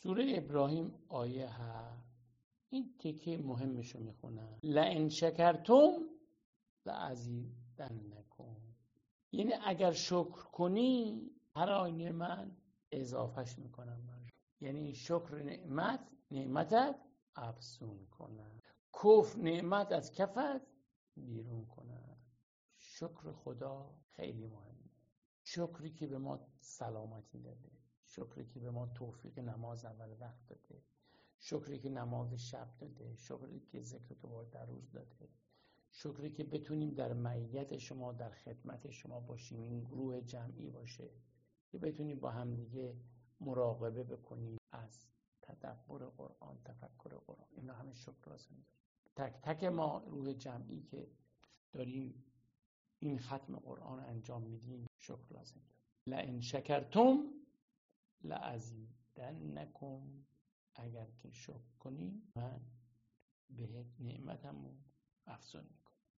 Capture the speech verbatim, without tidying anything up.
سوره ابراهیم آیه هفت، این تیکه مهمشو میخونم. لئن شکرتم لازیدنکم، یعنی اگر شکر کنی هر آینه من اضافهش میکنم من. یعنی شکر نعمت نعمتت افزون کنم، کفر نعمت از کفت بیرون کنم. شکر خدا خیلی مهمه. شکری که به ما سلامتی داده، شکری که به ما توفیق نماز اول وقت داده، شکری که نماز شب داده، شکری که ذکر تو در روز داده، شکری که بتونیم در معیت شما در خدمت شما باشیم، این گروه جمعی باشه که بتونیم با هم دیگه مراقبه بکنیم از تدبر قرآن، تفکر قرآن. اینا همه شکر لازم داره. تک تک ما روح جمعی که داریم این ختم قرآن انجام میدیم شکر لازم داره. لئن شکرتم لازیدنکم، اگر که شکر کنی من بهت نعمتمو افزون میکنم.